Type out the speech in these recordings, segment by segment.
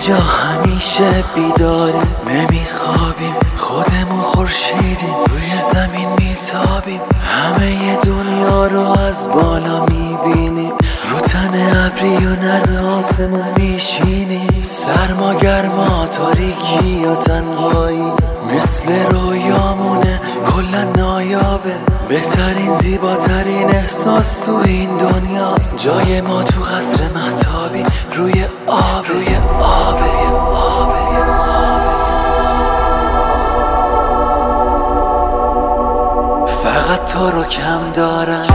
اینجا همیشه بیداریم، نمیخوابیم، خودمون خورشیدیم، روی زمین میتابیم، همه دنیا رو از بالا میبینیم، رو تن ابری و نرم آسمون میشینیم، سرما گرما تاریکی و تنهایی مثل رویامونه کلا نایابه، بهترین زیباترین احساس تو این دنیاست، جای ما تو قصر مهتابی روی آب، روی آب، فقط تو رو کم دارم،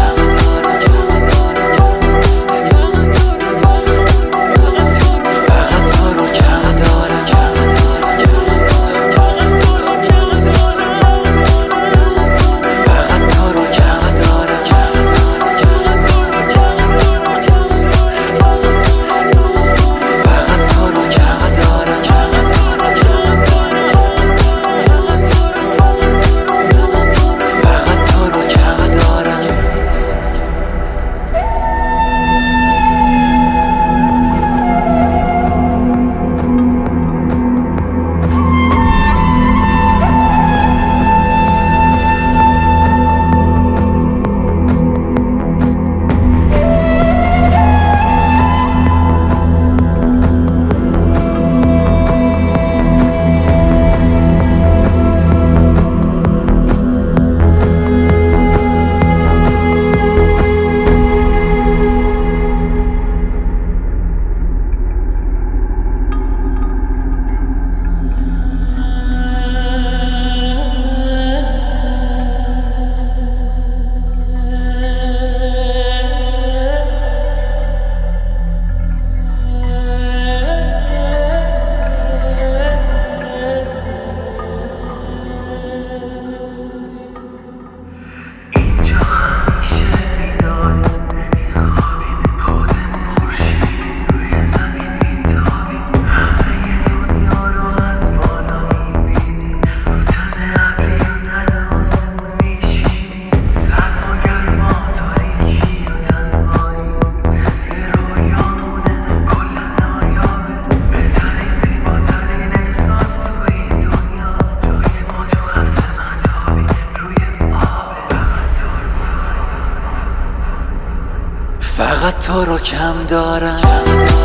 فقط تو رو کم دارم.